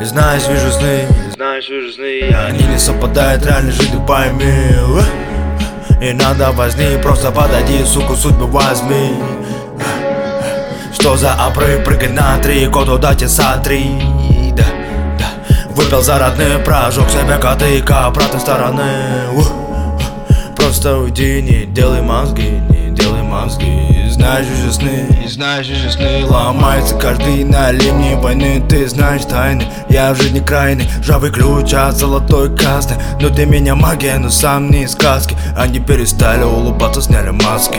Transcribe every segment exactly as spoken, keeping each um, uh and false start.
И знаешь, вижу сны, знаешь, вижу сны, они не совпадают, реально жизнь, пойми. Не надо возни, просто подойди, суку, судьбу возьми. Что за обрыв, прыгай на три, код удачи сотри. Да, да. Выпил за родные, прожег себя кадыка обратной стороны. Просто уйди, не делай мозги, не делай мозги. Знаешь уже сны, не знаешь уже сны. Ломается каждый на линии войны. Ты знаешь тайны, я в жизни крайний. Ржавый ключ от золотой касты. Но для меня магия, но сам не из сказки. Они перестали улыбаться, сняли маски.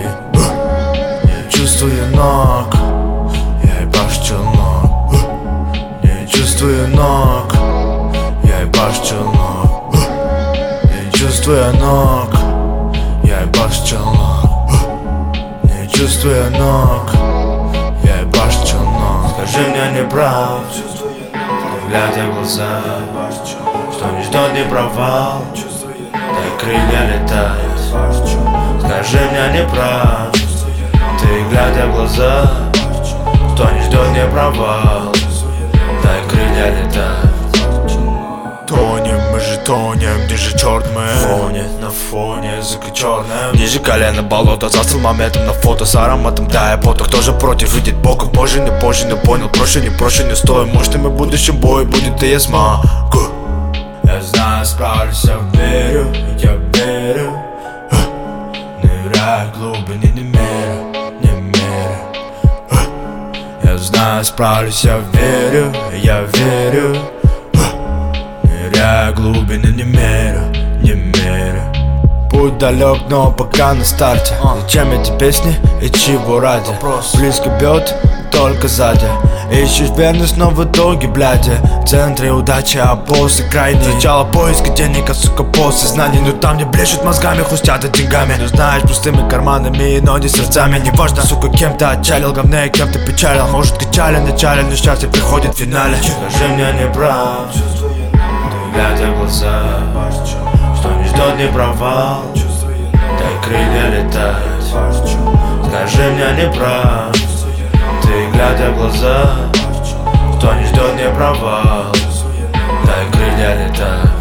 Не чувствую ног, я ебашь челнок. Не чувствую ног, я ебашь челнок. Не чувствую ног, я ебашь челнок. Не чувствую ног, я ебашь челнок. Скажи мне, не прав, глядя в глаза, что не ждет не провал, дай крылья летать. Скажи мне, не прав, ты глядя в глаза, что не ждет не провал, дай крылья летать. Тонем, мы же тонем, где же черт мы? Фоне, на фоне, языка черная. Ниже колена болото, застыл моментом на фото с ароматом тая пота. Кто же против, видит боком, позже, не позже, не понял. Проще, не проще, не стоит, может и мы в будущем бой будет, и я смогу. Я знаю, справлюсь, я верю, я верю. Ныряю в глубине, не мерю, не мерю. Я знаю, справлюсь, я верю, я верю. Ныряю глубины, не мерю, не мерю. Путь далек, но пока на старте. Зачем эти песни и чего ради? Близко бьет, только сзади. Ищешь верность, но в итоге, блядь, в центре удачи, а после крайний. Сначала поиска денег, а сука после знаний. Но там, где блещут мозгами, хрустят и деньгами. Ну знаешь, пустыми карманами, но не сердцами. Неважно, сука, кем ты отчалил, говне, кем ты печалил. Может, качали в начале, но счастье приходит в финале. Скажи мне, не прав, глядя в глаза, что не ждет не провал, дай крылья летать. Скажи мне, не прав, ты глядя в глаза, что не ждет не провал, дай крылья летать.